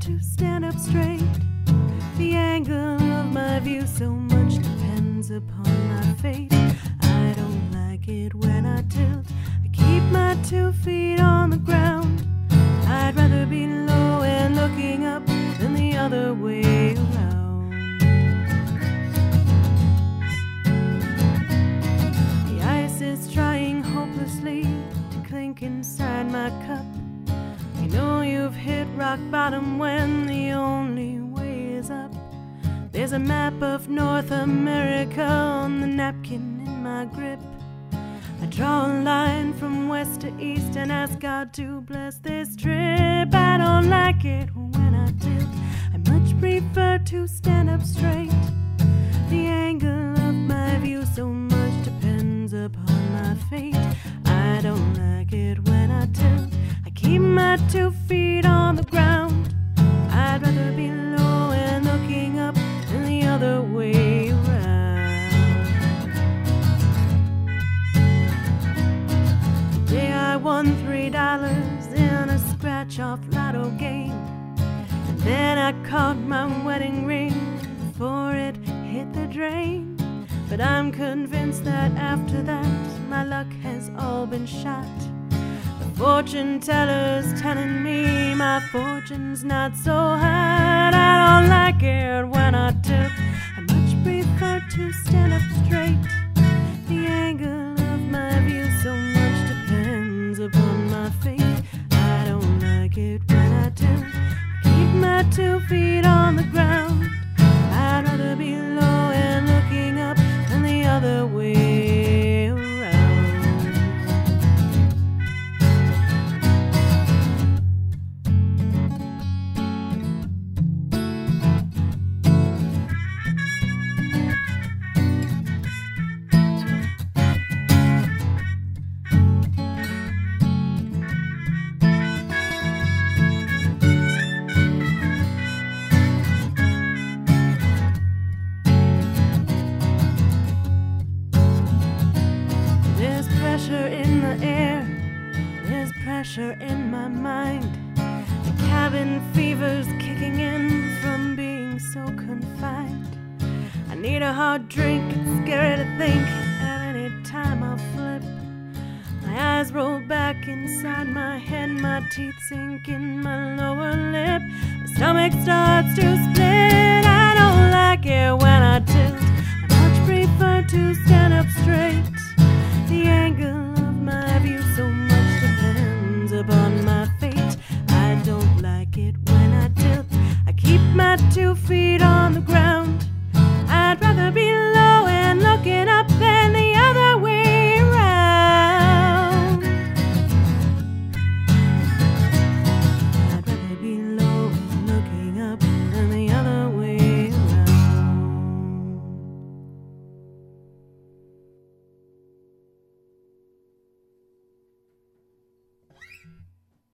to stand up straight. The angle of my view so much depends upon my fate. I don't like it when I tilt. I keep my 2 feet on the ground. I'd rather be low and looking up than the other way around. The ice is trying hopelessly to clink inside my cup. You know you've hit rock bottom when the only way is up. There's a map of North America on the napkin in my grip. I draw a line from west to east and ask God to bless this trip. I don't like it when I tilt. I much prefer to stand up straight. The angle of my view so much depends upon my fate. I don't like it when I tilt. I keep my 2 feet on the ground. I'd rather be low and looking up than the other way around. Today I won $3 in a scratch-off lotto game, and then I caught my wedding ring before it hit the drain. But I'm convinced that after that my luck has all been shot. The fortune teller's telling me my fortune's not so hot. I don't like it when I tilt. I much prefer to stand up straight. The angle of my view so much depends upon my fate. I don't like it when I tilt. I keep my 2 feet on the ground. I'd rather be low and looking up than the other way around. There's pressure in the air, there's pressure in my mind. The cabin fever's kicking in from being so confined. I need a hard drink, it's scary to think at any time I'll flip. My eyes roll back inside my head, my teeth sink in my lower lip. My stomach starts to split.